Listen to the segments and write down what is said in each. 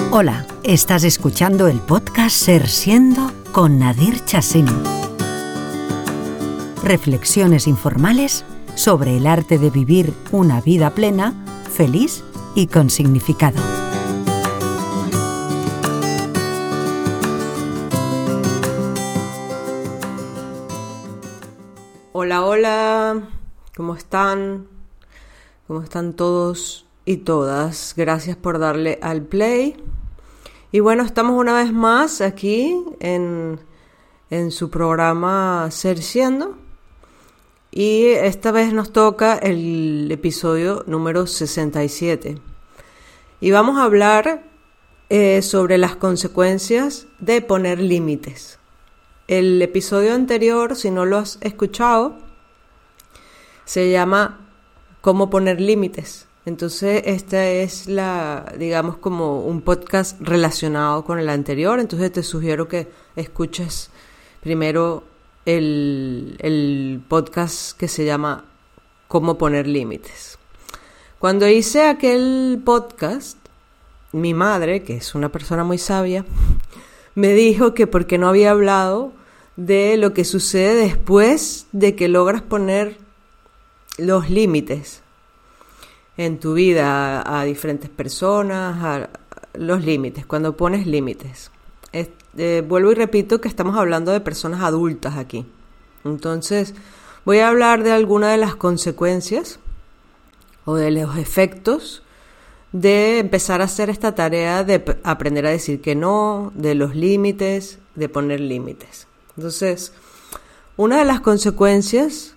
Hola, estás escuchando el podcast Ser Siendo con Nadir Chassin. Reflexiones informales sobre el arte de vivir una vida plena, feliz y con significado. Hola, hola, ¿cómo están? ¿Cómo están todos y todas? Gracias por darle al play. Y bueno, estamos una vez más aquí en su programa Ser Siendo. Y esta vez nos toca el episodio número 67. Y vamos a hablar sobre las consecuencias de poner límites. El episodio anterior, si no lo has escuchado, se llama ¿Cómo poner límites? Entonces, esta es digamos, como un podcast relacionado con el anterior. Entonces, te sugiero que escuches primero el podcast que se llama ¿Cómo poner límites? Cuando hice aquel podcast, mi madre, que es una persona muy sabia, me dijo que porque no había hablado de lo que sucede después de que logras poner los límites en tu vida a diferentes personas, los límites, cuando pones límites. Vuelvo y repito que estamos hablando de personas adultas aquí. Entonces, voy a hablar de algunas de las consecuencias o de los efectos de empezar a hacer esta tarea de aprender a decir que no, de los límites, de poner límites. Entonces, una de las consecuencias,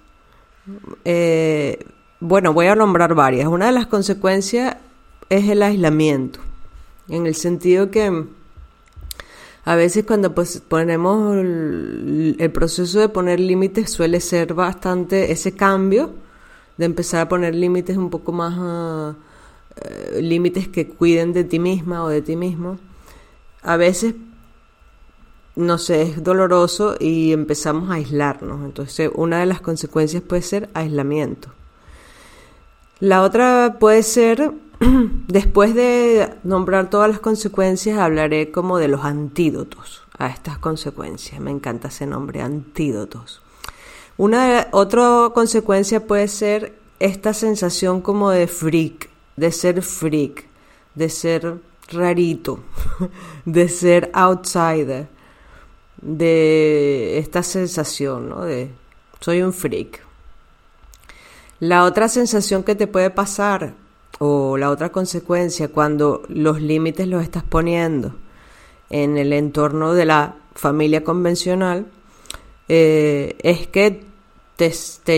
voy a nombrar varias. Una de las consecuencias es el aislamiento, en el sentido que a veces cuando ponemos el proceso de poner límites suele ser bastante ese cambio de empezar a poner límites un poco más, límites que cuiden de ti misma o de ti mismo. A veces, no sé, es doloroso y empezamos a aislarnos. Entonces, una de las consecuencias puede ser aislamiento. La otra puede ser, después de nombrar todas las consecuencias, hablaré como de los antídotos a estas consecuencias. Me encanta ese nombre, antídotos. Otra consecuencia puede ser esta sensación como de freak, de ser rarito, de ser outsider, de esta sensación, ¿no? De soy un freak. La otra sensación que te puede pasar, o la otra consecuencia, cuando los límites los estás poniendo en el entorno de la familia convencional, es que que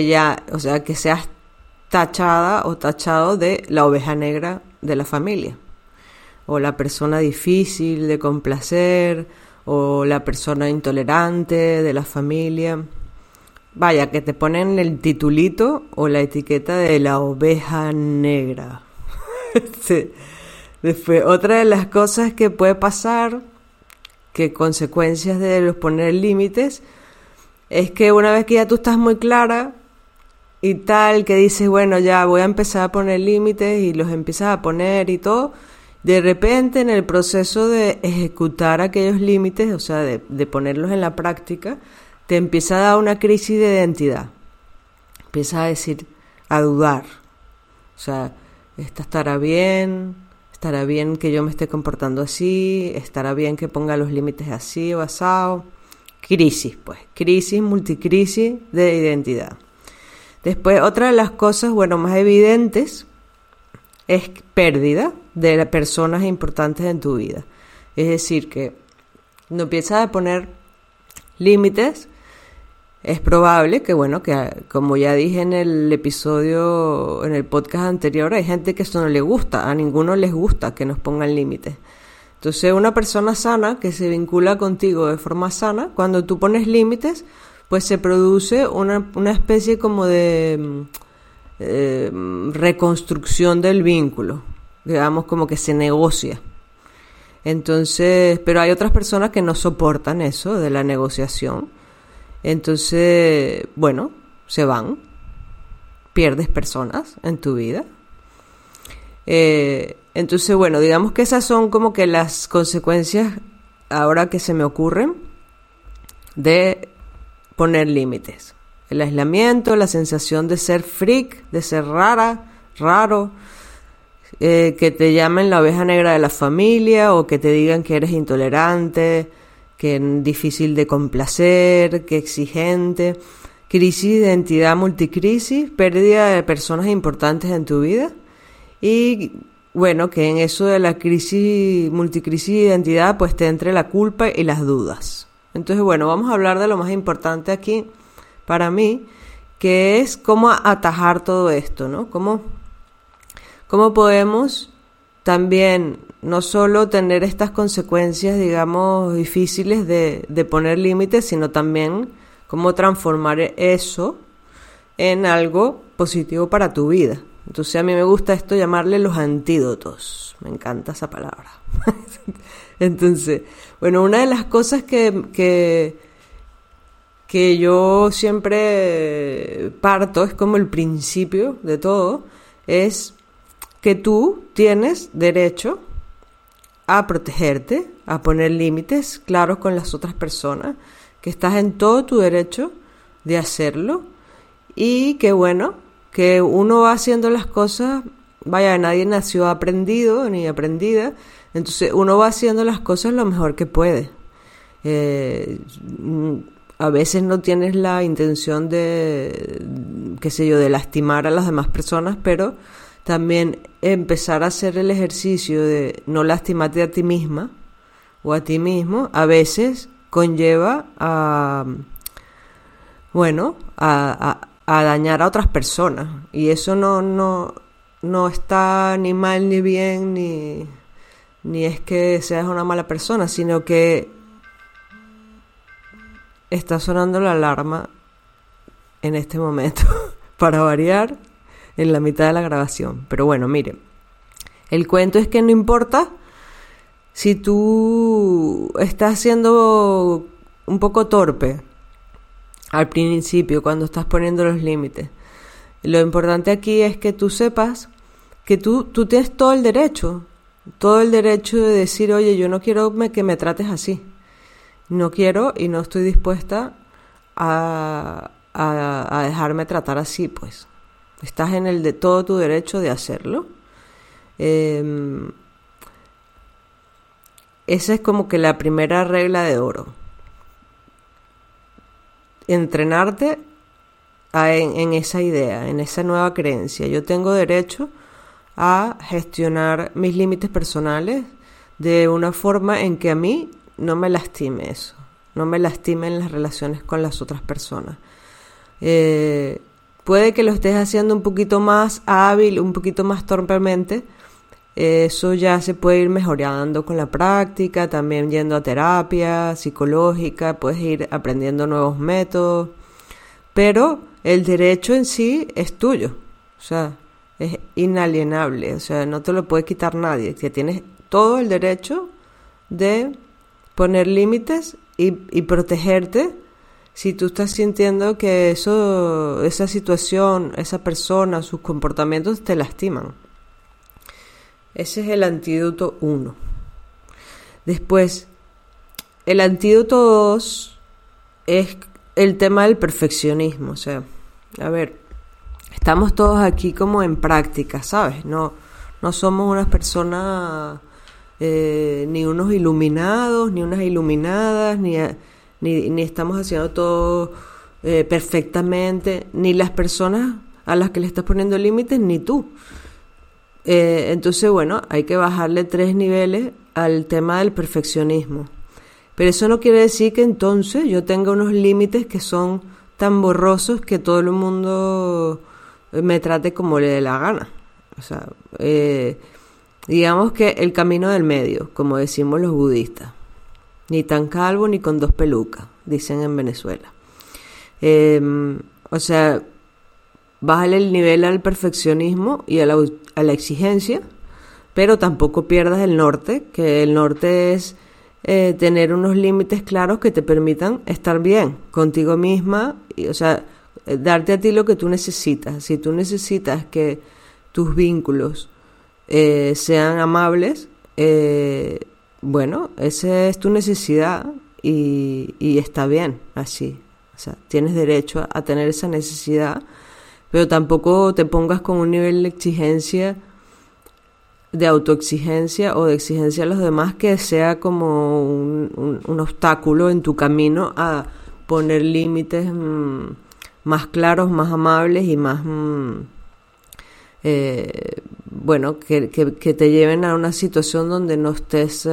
seas tachada o tachado de la oveja negra de la familia, o la persona difícil de complacer, o la persona intolerante de la familia. Vaya, que te ponen el titulito o la etiqueta de la oveja negra. Sí. Después, otra de las cosas que puede pasar, que consecuencias de los poner límites, es que una vez que ya tú estás muy clara y tal, que dices, bueno, ya voy a empezar a poner límites y los empiezas a poner y todo, de repente en el proceso de ejecutar aquellos límites, o sea, de ponerlos en la práctica, te empieza a dar una crisis de identidad. Empiezas a decir, a dudar. O sea, estará bien que yo me esté comportando así, estará bien que ponga los límites así o asado. Crisis, multicrisis de identidad. Después, otra de las cosas, más evidentes es pérdida de personas importantes en tu vida. Es decir, que no empiezas a poner límites, es probable que, como ya dije en el episodio, en el podcast anterior, hay gente que eso no le gusta, a ninguno les gusta que nos pongan límites. Entonces, una persona sana que se vincula contigo de forma sana, cuando tú pones límites, pues se produce una especie como de reconstrucción del vínculo, digamos, como que se negocia. Entonces, pero hay otras personas que no soportan eso de la negociación. Entonces, se pierdes personas en tu vida. Entonces, bueno, digamos que esas son como que las consecuencias ahora que se me ocurren de poner límites. El aislamiento, la sensación de ser freak, de ser raro, que te llamen la oveja negra de la familia o que te digan que eres intolerante, que es difícil de complacer, que exigente, crisis de identidad multicrisis, pérdida de personas importantes en tu vida y bueno, que en eso de la multicrisis de identidad pues te entre la culpa y las dudas. Entonces bueno, vamos a hablar de lo más importante aquí para mí, que es cómo atajar todo esto, ¿no? Cómo podemos también no solo tener estas consecuencias, digamos, difíciles de poner límites, sino también cómo transformar eso en algo positivo para tu vida. Entonces a mí me gusta esto llamarle los antídotos. Me encanta esa palabra. Entonces, bueno, una de las cosas que yo siempre parto, es como el principio de todo, es que tú tienes derecho a protegerte, a poner límites claros con las otras personas, que estás en todo tu derecho de hacerlo y que bueno, que uno va haciendo las cosas, vaya, nadie nació aprendido ni aprendida, entonces uno va haciendo las cosas lo mejor que puede. A veces no tienes la intención de, qué sé yo, de lastimar a las demás personas, pero también empezar a hacer el ejercicio de no lastimarte a ti misma o a ti mismo, a veces conlleva a dañar a otras personas. Y eso no está ni mal ni bien, ni es que seas una mala persona, sino que está sonando la alarma en este momento, para variar, en la mitad de la grabación. Pero bueno, mire, el cuento es que no importa si tú estás siendo un poco torpe al principio, cuando estás poniendo los límites. Lo importante aquí es que tú sepas que tú tienes todo el derecho de decir, oye, yo no quiero que me trates así. No quiero y no estoy dispuesta a dejarme tratar así, pues. Estás en el de todo tu derecho de hacerlo. Esa es como que la primera regla de oro. Entrenarte en esa idea, en esa nueva creencia. Yo tengo derecho a gestionar mis límites personales de una forma en que a mí no me lastime eso, no me lastimen las relaciones con las otras personas. Puede que lo estés haciendo un poquito más hábil, un poquito más torpemente. Eso ya se puede ir mejorando con la práctica, también yendo a terapia psicológica, puedes ir aprendiendo nuevos métodos, pero el derecho en sí es tuyo, o sea, es inalienable, o sea, no te lo puede quitar nadie, que tienes todo el derecho de poner límites y protegerte si tú estás sintiendo que esa situación, esa persona, sus comportamientos te lastiman. Ese es el antídoto 1. Después, el antídoto 2 es el tema del perfeccionismo. O sea, a ver, estamos todos aquí como en práctica, ¿sabes? No somos unas personas, ni unos iluminados, ni unas iluminadas, ni estamos haciendo todo perfectamente, ni las personas a las que le estás poniendo límites, ni tú. Entonces, bueno, hay que bajarle 3 niveles al tema del perfeccionismo. Pero eso no quiere decir que entonces yo tenga unos límites que son tan borrosos que todo el mundo me trate como le dé la gana. O sea, digamos que el camino del medio, como decimos los budistas. Ni tan calvo ni con 2 pelucas, dicen en Venezuela. O sea, bájale el nivel al perfeccionismo y a la exigencia, pero tampoco pierdas el norte, que el norte es tener unos límites claros que te permitan estar bien contigo misma, y, o sea, darte a ti lo que tú necesitas. Si tú necesitas que tus vínculos sean amables, bueno, esa es tu necesidad y está bien así. O sea, tienes derecho a tener esa necesidad, pero tampoco te pongas con un nivel de exigencia, de autoexigencia o de exigencia a los demás que sea como un obstáculo en tu camino a poner límites más claros, más amables y más, bueno, que te lleven a una situación donde no estés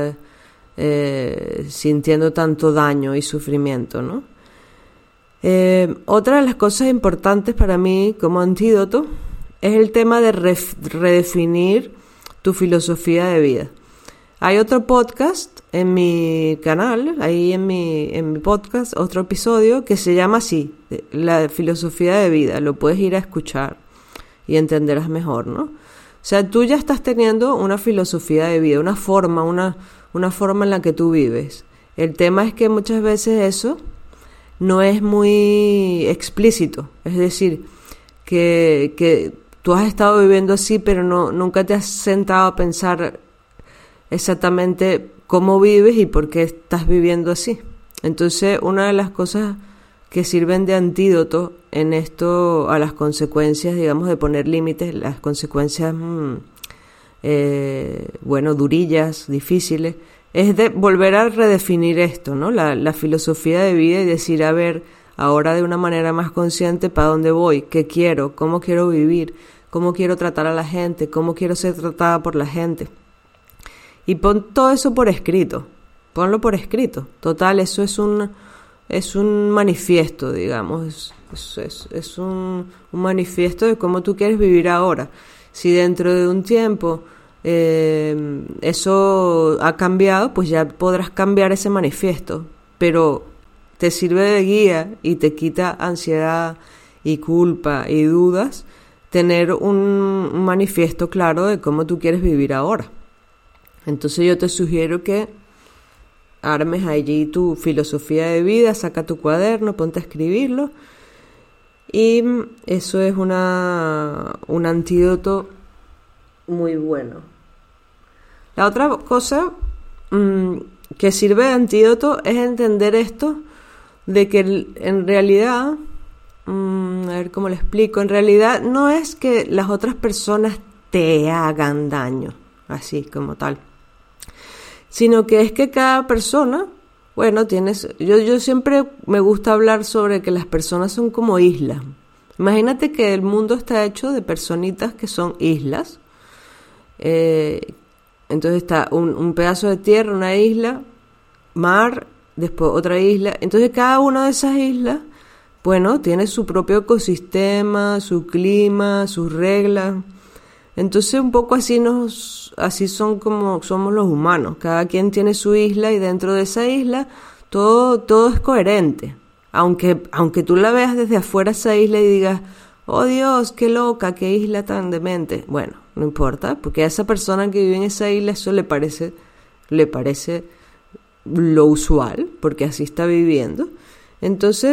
sintiendo tanto daño y sufrimiento, ¿no? Otra de las cosas importantes para mí como antídoto es el tema de redefinir tu filosofía de vida. Hay otro podcast en mi canal, ahí en mi podcast, otro episodio que se llama así, la filosofía de vida. Lo puedes ir a escuchar y entenderás mejor, ¿no? O sea, tú ya estás teniendo una filosofía de vida, una forma en la que tú vives. El tema es que muchas veces eso no es muy explícito. Es decir, que tú has estado viviendo así, pero nunca te has sentado a pensar exactamente cómo vives y por qué estás viviendo así. Entonces, una de las cosas que sirven de antídoto en esto a las consecuencias, digamos, de poner límites, las consecuencias, bueno, durillas, difíciles, es de volver a redefinir esto, ¿no? La filosofía de vida y decir, a ver, ahora de una manera más consciente, ¿para dónde voy? ¿Qué quiero? ¿Cómo quiero vivir? ¿Cómo quiero tratar a la gente? ¿Cómo quiero ser tratada por la gente? Y pon todo eso por escrito. Ponlo por escrito. Total, eso es un manifiesto, digamos. Es un manifiesto de cómo tú quieres vivir ahora. Si dentro de un tiempo eso ha cambiado, pues ya podrás cambiar ese manifiesto, pero te sirve de guía y te quita ansiedad y culpa y dudas tener un manifiesto claro de cómo tú quieres vivir ahora. Entonces yo te sugiero que armes allí tu filosofía de vida, saca tu cuaderno, ponte a escribirlo, y eso es un antídoto muy bueno. La otra cosa que sirve de antídoto es entender esto de que en realidad, a ver cómo lo explico, en realidad no es que las otras personas te hagan daño, así como tal, sino que es que cada persona, bueno, yo siempre me gusta hablar sobre que las personas son como islas. Imagínate que el mundo está hecho de personitas que son islas. Entonces está un pedazo de tierra, una isla, mar, después otra isla. Entonces cada una de esas islas, bueno, tiene su propio ecosistema, su clima, sus reglas. Entonces un poco así son como somos los humanos. Cada quien tiene su isla y dentro de esa isla todo es coherente. Aunque tú la veas desde afuera esa isla y digas, oh Dios, qué loca, qué isla tan demente. Bueno, no importa, porque a esa persona que vive en esa isla eso le parece lo usual, porque así está viviendo. Entonces,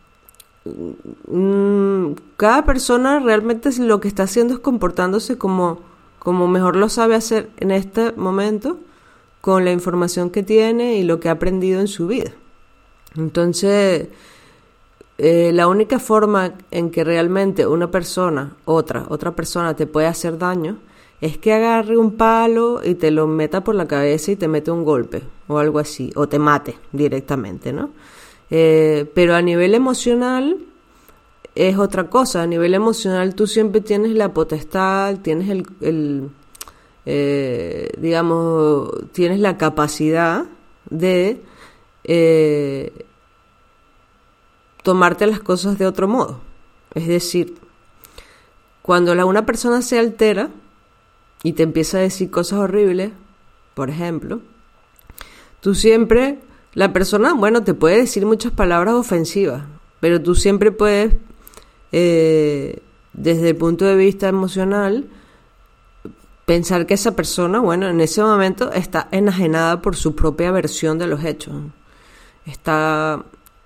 cada persona realmente lo que está haciendo es comportándose como mejor lo sabe hacer en este momento, con la información que tiene y lo que ha aprendido en su vida. Entonces, la única forma en que realmente una persona, otra persona te puede hacer daño, es que agarre un palo y te lo meta por la cabeza y te mete un golpe o algo así, o te mate directamente, ¿no? Pero a nivel emocional es otra cosa. A nivel emocional tú siempre tienes la potestad, tienes digamos, tienes la capacidad de tomarte las cosas de otro modo. Es decir, cuando una persona se altera y te empieza a decir cosas horribles, por ejemplo, tú siempre, la persona, bueno, te puede decir muchas palabras ofensivas, pero tú siempre puedes, desde el punto de vista emocional, pensar que esa persona, bueno, en ese momento está enajenada por su propia versión de los hechos. Está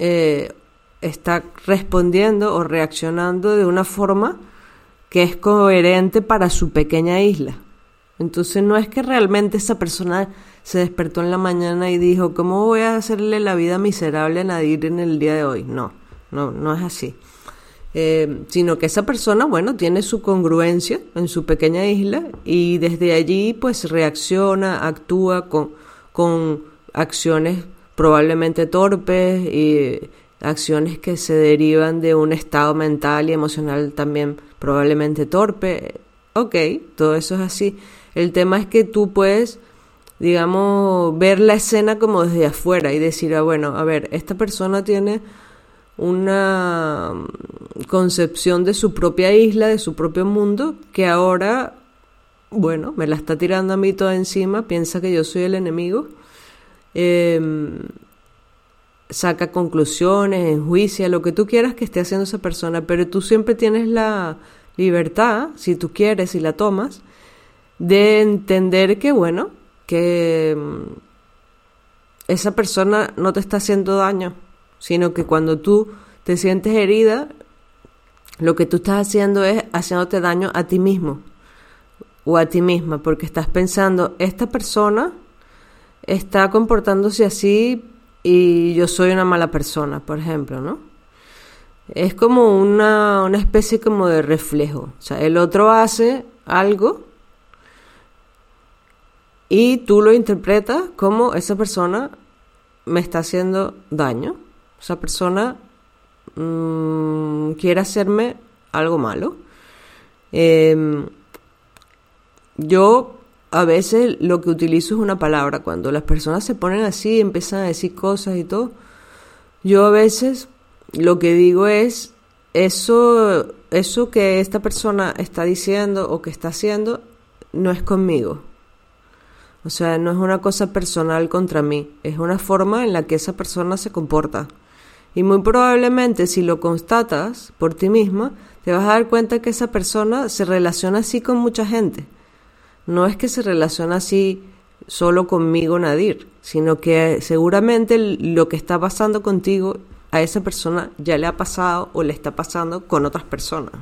respondiendo o reaccionando de una forma que es coherente para su pequeña isla. Entonces no es que realmente esa persona se despertó en la mañana y dijo, ¿cómo voy a hacerle la vida miserable a Nadir en el día de hoy? No es así. Sino que esa persona, bueno, tiene su congruencia en su pequeña isla y desde allí pues reacciona, actúa con acciones probablemente torpes y acciones que se derivan de un estado mental y emocional también probablemente torpe. Ok, todo eso es así. El tema es que tú puedes, digamos, ver la escena como desde afuera y decir, bueno, a ver, esta persona tiene una concepción de su propia isla, de su propio mundo, que ahora, bueno, me la está tirando a mí toda encima, piensa que yo soy el enemigo, saca conclusiones, enjuicia, lo que tú quieras que esté haciendo esa persona, pero tú siempre tienes la libertad, si tú quieres y la tomas, de entender que, bueno, que esa persona no te está haciendo daño, sino que cuando tú te sientes herida, lo que tú estás haciendo es haciéndote daño a ti mismo o a ti misma, porque estás pensando, esta persona está comportándose así y yo soy una mala persona, por ejemplo, ¿no? Es como una especie como de reflejo. O sea, el otro hace algo y tú lo interpretas como esa persona me está haciendo daño. Esa persona quiere hacerme algo malo. Yo a veces lo que utilizo es una palabra. Cuando las personas se ponen así, empiezan a decir cosas y todo, yo a veces lo que digo es eso que esta persona está diciendo o que está haciendo no es conmigo. O sea, no es una cosa personal contra mí, es una forma en la que esa persona se comporta. Y muy probablemente si lo constatas por ti misma, te vas a dar cuenta que esa persona se relaciona así con mucha gente. No es que se relaciona así solo conmigo, Nadir, sino que seguramente lo que está pasando contigo a esa persona ya le ha pasado o le está pasando con otras personas.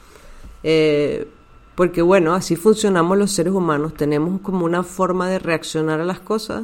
Porque bueno, así funcionamos los seres humanos, tenemos como una forma de reaccionar a las cosas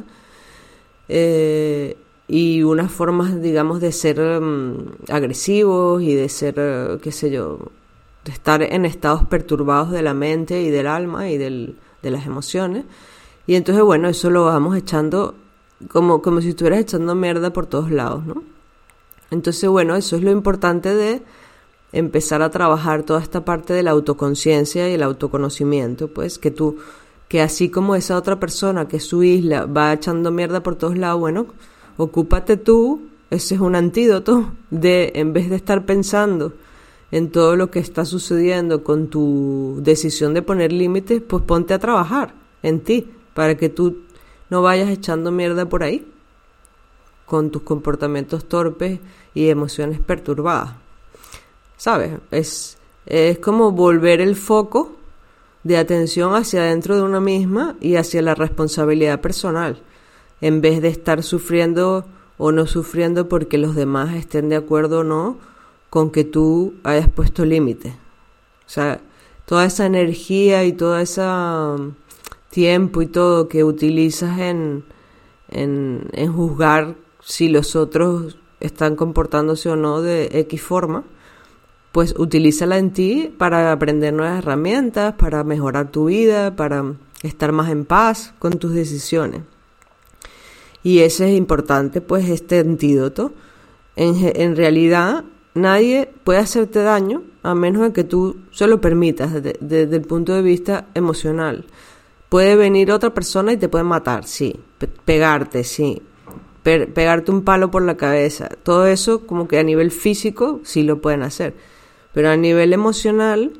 y unas formas, digamos, de ser agresivos y de ser, qué sé yo, de estar en estados perturbados de la mente y del alma y de las emociones. Y entonces, bueno, eso lo vamos echando como si estuvieras echando mierda por todos lados, ¿no? Entonces, bueno, eso es lo importante de empezar a trabajar toda esta parte de la autoconciencia y el autoconocimiento, pues que así como esa otra persona que es su isla va echando mierda por todos lados, bueno, ocúpate tú, ese es un antídoto de, en vez de estar pensando en todo lo que está sucediendo con tu decisión de poner límites, pues ponte a trabajar en ti, para que tú no vayas echando mierda por ahí, con tus comportamientos torpes y emociones perturbadas. ¿Sabes? Es como volver el foco de atención hacia adentro de una misma y hacia la responsabilidad personal, en vez de estar sufriendo o no sufriendo porque los demás estén de acuerdo o no con que tú hayas puesto límites. O sea, toda esa energía y todo ese tiempo y todo que utilizas en juzgar si los otros están comportándose o no de X forma, pues utilízala en ti para aprender nuevas herramientas, para mejorar tu vida, para estar más en paz con tus decisiones. Y ese es importante, pues, este antídoto. En realidad, nadie puede hacerte daño a menos de que tú se lo permitas desde el punto de vista emocional. Puede venir otra persona y te puede matar, sí. Pegarte, sí. Pegarte un palo por la cabeza. Todo eso, como que a nivel físico, sí lo pueden hacer. Pero a nivel emocional,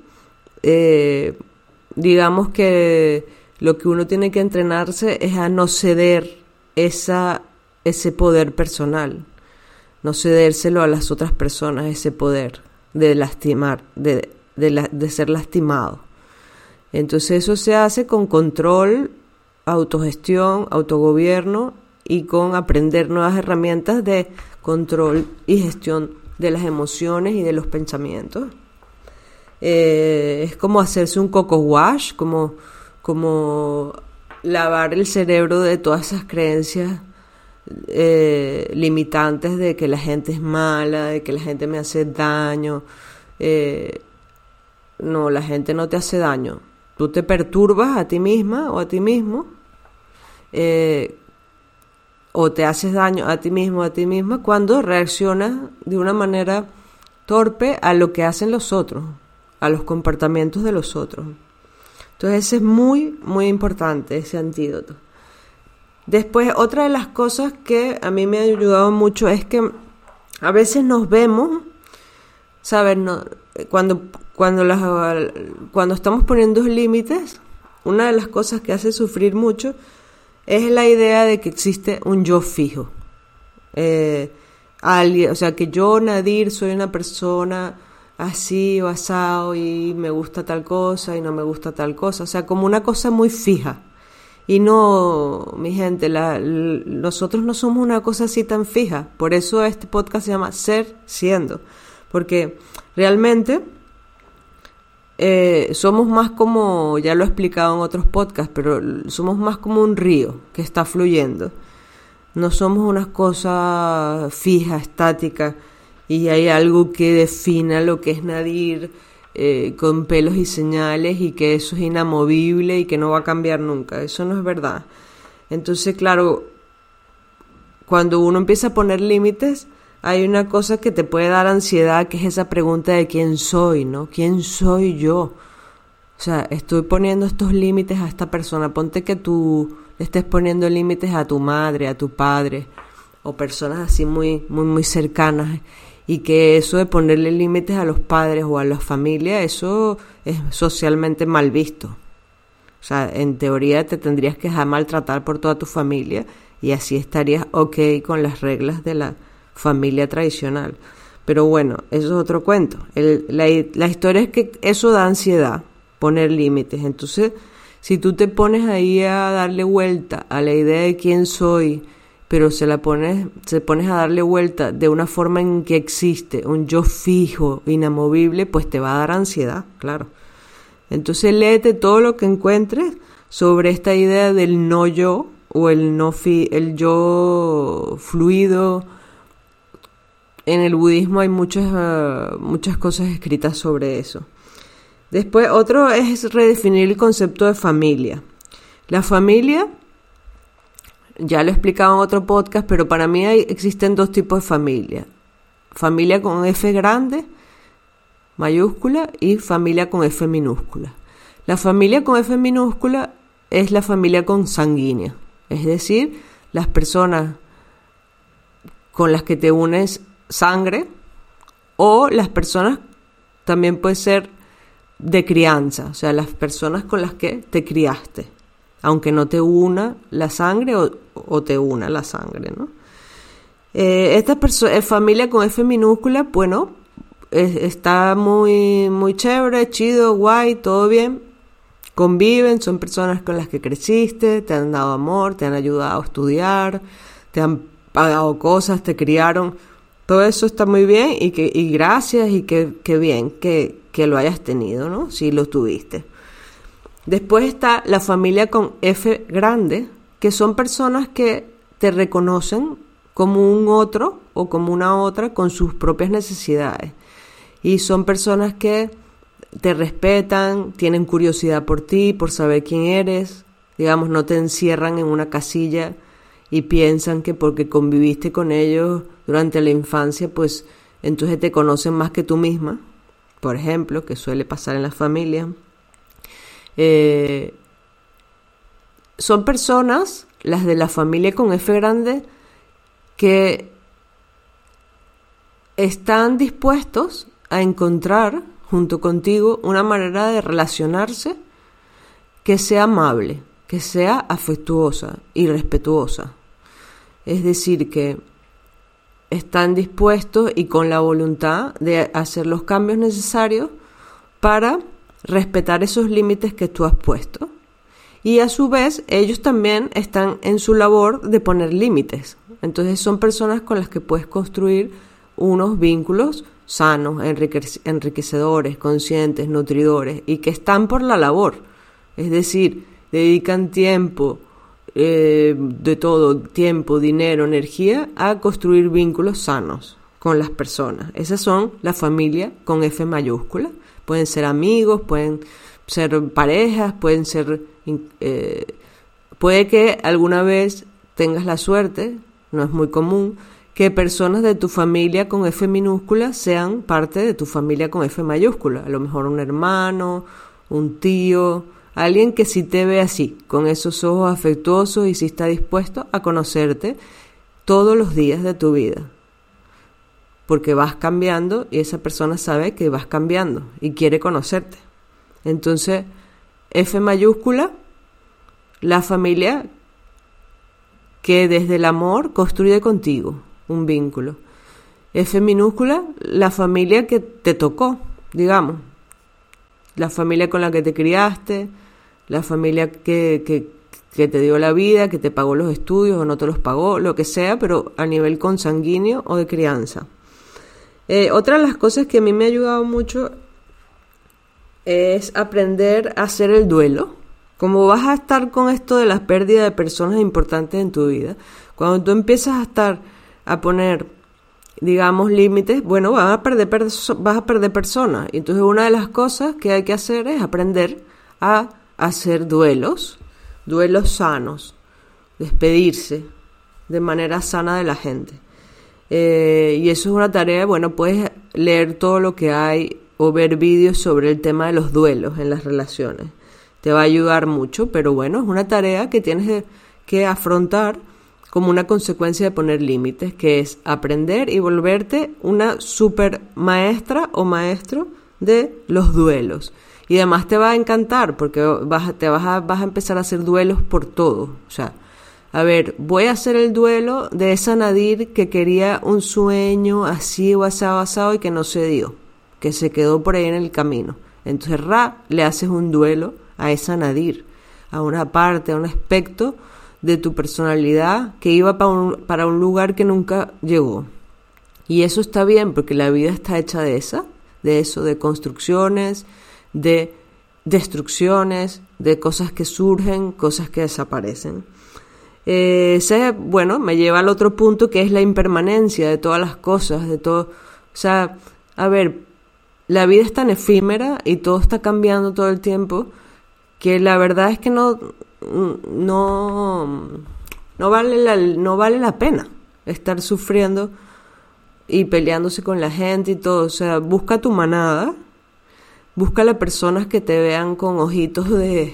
digamos que lo que uno tiene que entrenarse es a no ceder ese poder personal. No cedérselo a las otras personas, ese poder de lastimar, de ser lastimado. Entonces eso se hace con control, autogestión, autogobierno y con aprender nuevas herramientas de control y gestión de las emociones y de los pensamientos. Es como hacerse un coco wash, como como lavar el cerebro de todas esas creencias limitantes de que la gente es mala, de que la gente me hace daño. No, la gente no te hace daño. Tú te perturbas a ti misma o a ti mismo, o te haces daño a ti mismo o a ti misma cuando reaccionas de una manera torpe a lo que hacen los otros, a los comportamientos de los otros. Entonces ese es muy, muy importante, ese antídoto. Después, otra de las cosas que a mí me ha ayudado mucho es que a veces nos vemos, ¿sabes? No, cuando estamos poniendo límites, una de las cosas que hace sufrir mucho es la idea de que existe un yo fijo. O sea, que yo, Nadir, soy una persona así o asado y me gusta tal cosa y no me gusta tal cosa. O sea, como una cosa muy fija. Y no, mi gente, nosotros no somos una cosa así tan fija. Por eso este podcast se llama Ser Siendo. Porque realmente somos más como, ya lo he explicado en otros podcasts, pero somos más como un río que está fluyendo. No somos una cosa fija, estática, y hay algo que defina lo que es Nadir, con pelos y señales, y que eso es inamovible y que no va a cambiar nunca. Eso no es verdad. Entonces, claro, cuando uno empieza a poner límites, hay una cosa que te puede dar ansiedad, que es esa pregunta de quién soy, ¿no? ¿Quién soy yo? O sea, estoy poniendo estos límites a esta persona. Ponte que tú estés poniendo límites a tu madre, a tu padre, o personas así muy, muy, muy cercanas, y que eso de ponerle límites a los padres o a la familia, eso es socialmente mal visto. O sea, en teoría te tendrías que dejar maltratar por toda tu familia y así estarías ok con las reglas de la familia tradicional. Pero bueno, eso es otro cuento. La historia es que eso da ansiedad, poner límites. Entonces, si tú te pones ahí a darle vuelta a la idea de quién soy, pero se pones a darle vuelta de una forma en que existe un yo fijo, inamovible, pues te va a dar ansiedad, claro. Entonces léete todo lo que encuentres sobre esta idea del no yo, o el yo fluido. En el budismo hay muchas cosas escritas sobre eso. Después, otro es redefinir el concepto de familia. La familia, ya lo he explicado en otro podcast, pero para mí existen dos tipos de familia. Familia con F grande, mayúscula, y familia con F minúscula. La familia con F minúscula es la familia consanguínea, es decir, las personas con las que te unes sangre, o las personas también puede ser de crianza, o sea, las personas con las que te criaste, aunque no te una la sangre o te una la sangre, ¿no? Esta familia con F minúscula, bueno, está muy, muy chévere, chido, guay, todo bien, conviven, son personas con las que creciste, te han dado amor, te han ayudado a estudiar, te han pagado cosas, te criaron. Todo eso está muy bien y gracias y que bien que lo hayas tenido, ¿no? Si lo tuviste. Después está la familia con F grande, que son personas que te reconocen como un otro o como una otra con sus propias necesidades. Y son personas que te respetan, tienen curiosidad por ti, por saber quién eres. Digamos, no te encierran en una casilla y piensan que porque conviviste con ellos durante la infancia, pues entonces te conocen más que tú misma, por ejemplo, que suele pasar en la familia. Son personas, las de la familia con F grande, que están dispuestos a encontrar junto contigo una manera de relacionarse que sea amable, que sea afectuosa y respetuosa. Es decir, que están dispuestos y con la voluntad de hacer los cambios necesarios para respetar esos límites que tú has puesto. Y a su vez, ellos también están en su labor de poner límites. Entonces son personas con las que puedes construir unos vínculos sanos, enriquecedores, conscientes, nutridores, y que están por la labor. Es decir, dedican tiempo, de todo, tiempo, dinero, energía, a construir vínculos sanos con las personas. Esas son la familia con F mayúscula. Pueden ser amigos, pueden ser parejas, pueden ser... puede que alguna vez tengas la suerte, no es muy común, que personas de tu familia con F minúscula sean parte de tu familia con F mayúscula. A lo mejor un hermano, un tío, alguien que sí te ve así, con esos ojos afectuosos y sí está dispuesto a conocerte todos los días de tu vida. Porque vas cambiando y esa persona sabe que vas cambiando y quiere conocerte. Entonces, F mayúscula, la familia que desde el amor construye contigo un vínculo. F minúscula, la familia que te tocó, digamos. La familia con la que te criaste, la familia que te dio la vida, que te pagó los estudios o no te los pagó, lo que sea, pero a nivel consanguíneo o de crianza. Otra de las cosas que a mí me ha ayudado mucho es aprender a hacer el duelo. Como vas a estar con esto de las pérdidas de personas importantes en tu vida, cuando tú empiezas a poner, digamos, límites, bueno, vas a perder personas. Entonces una de las cosas que hay que hacer es aprender a hacer duelos sanos, despedirse de manera sana de la gente. Y eso es una tarea, bueno, puedes leer todo lo que hay o ver vídeos sobre el tema de los duelos en las relaciones. Te va a ayudar mucho, pero bueno, es una tarea que tienes que afrontar como una consecuencia de poner límites, que es aprender y volverte una super maestra o maestro de los duelos. Y además te va a encantar porque vas a empezar a hacer duelos por todo. O sea, a ver, voy a hacer el duelo de esa Nadir que quería un sueño así o asado y que no se dio, que se quedó por ahí en el camino. Entonces, le haces un duelo a esa Nadir, a una parte, a un aspecto de tu personalidad que iba para un lugar que nunca llegó. Y eso está bien porque la vida está hecha de eso, de construcciones, de destrucciones, de cosas que surgen, cosas que desaparecen. Bueno, me lleva al otro punto que es la impermanencia de todas las cosas, de todo. O sea, a ver, la vida es tan efímera y todo está cambiando todo el tiempo que la verdad es que no vale la pena estar sufriendo y peleándose con la gente y todo. O sea, busca tu manada, busca las personas que te vean con ojitos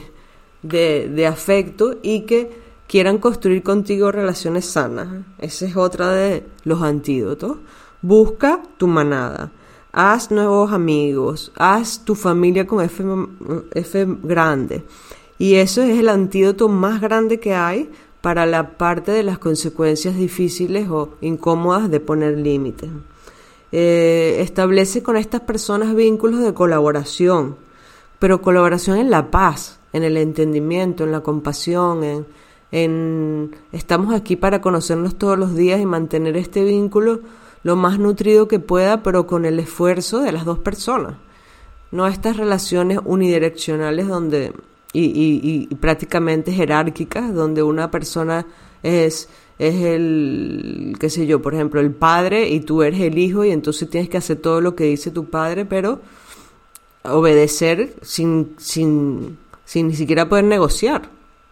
de afecto y que quieran construir contigo relaciones sanas. Esa es otra de los antídotos. Busca tu manada, haz nuevos amigos, haz tu familia con F grande. Y eso es el antídoto más grande que hay para la parte de las consecuencias difíciles o incómodas de poner límites. Establece con estas personas vínculos de colaboración, pero colaboración en la paz, en el entendimiento, en la compasión, estamos aquí para conocernos todos los días y mantener este vínculo lo más nutrido que pueda, pero con el esfuerzo de las dos personas. No estas relaciones unidireccionales donde y prácticamente jerárquicas, donde una persona es el, qué sé yo, por ejemplo, el padre y tú eres el hijo y entonces tienes que hacer todo lo que dice tu padre, pero obedecer sin ni siquiera poder negociar.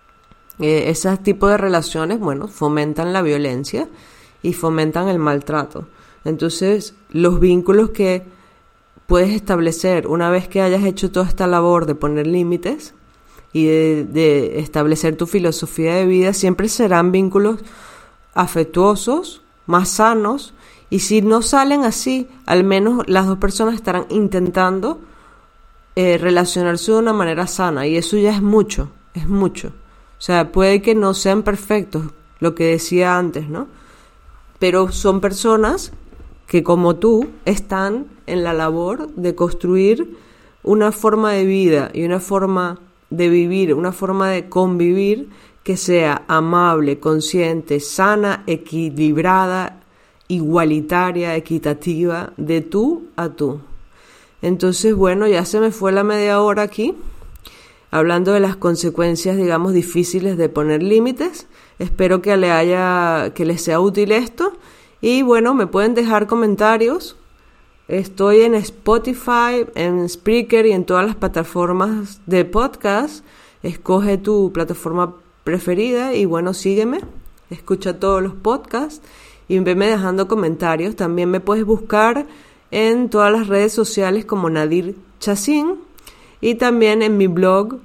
Ese tipo de relaciones, bueno, fomentan la violencia y fomentan el maltrato. Entonces, los vínculos que puedes establecer una vez que hayas hecho toda esta labor de poner límites y de establecer tu filosofía de vida, siempre serán vínculos afectuosos, más sanos, y si no salen así, al menos las dos personas estarán intentando relacionarse de una manera sana, y eso ya es mucho. O sea, puede que no sean perfectos, lo que decía antes, ¿no? Pero son personas que, como tú, están en la labor de construir una forma de vida y una forma de vivir, una forma de convivir que sea amable, consciente, sana, equilibrada, igualitaria, equitativa, de tú a tú. Entonces, bueno, ya se me fue la media hora aquí. hablando de las consecuencias, digamos, difíciles de poner límites. Espero que les sea útil esto. Y bueno, me pueden dejar comentarios. Estoy en Spotify, en Spreaker y en todas las plataformas de podcast. Escoge tu plataforma preferida y bueno, sígueme. Escucha todos los podcasts y veme dejando comentarios. También me puedes buscar en todas las redes sociales como Nadir Chacín y también en mi blog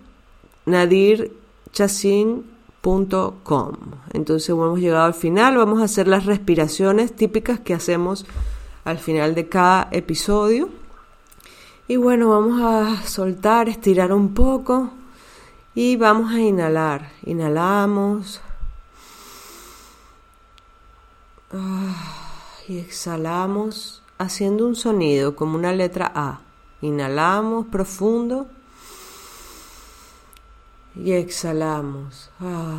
nadirchacin.com. Entonces hemos llegado al final. Vamos a hacer las respiraciones típicas que hacemos al final de cada episodio. Y bueno, vamos a soltar, estirar un poco y vamos a inhalar. Inhalamos. Y exhalamos haciendo un sonido como una letra A. Inhalamos profundo y exhalamos.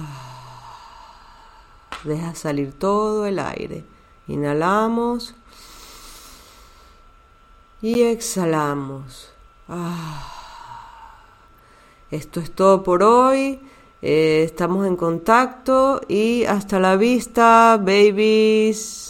Deja salir todo el aire. Inhalamos y exhalamos. Esto es todo por hoy. Estamos en contacto y hasta la vista, babies.